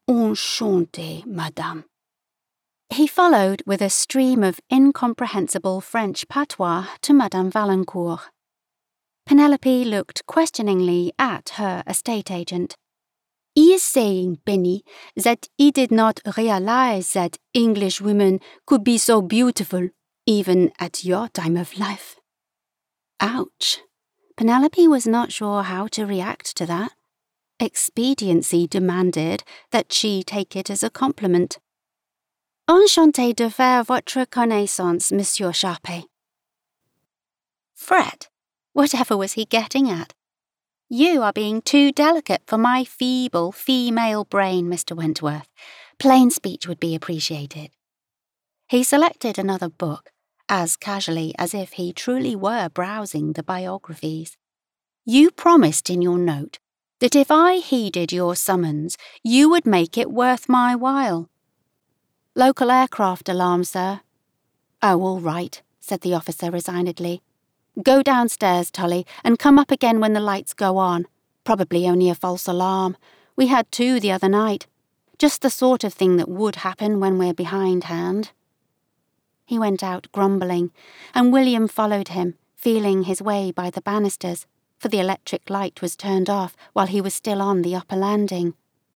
Enchanté, madame. He followed with a stream of incomprehensible French patois to Madame Valancourt. Penelope looked questioningly at her estate agent. "He is saying, Benny, that he did not realize that English women could be so beautiful, even at your time of life." Ouch. Penelope was not sure how to react to that. Expediency demanded that she take it as a compliment. "Enchanté de faire votre connaissance, Monsieur Sharpe." Fred, whatever was he getting at? "You are being too delicate for my feeble female brain, Mr. Wentworth. Plain speech would be appreciated." He selected another book, as casually as if he truly were browsing the biographies. "You promised in your note that if I heeded your summons, you would make it worth my while." "Local aircraft alarm, sir." "Oh, all right," said the officer resignedly. "Go downstairs, Tully, and come up again when the lights go on. Probably only a false alarm. We had 2 the other night. Just the sort of thing that would happen when we're behindhand." He went out grumbling, and William followed him, feeling his way by the banisters, for the electric light was turned off while he was still on the upper landing.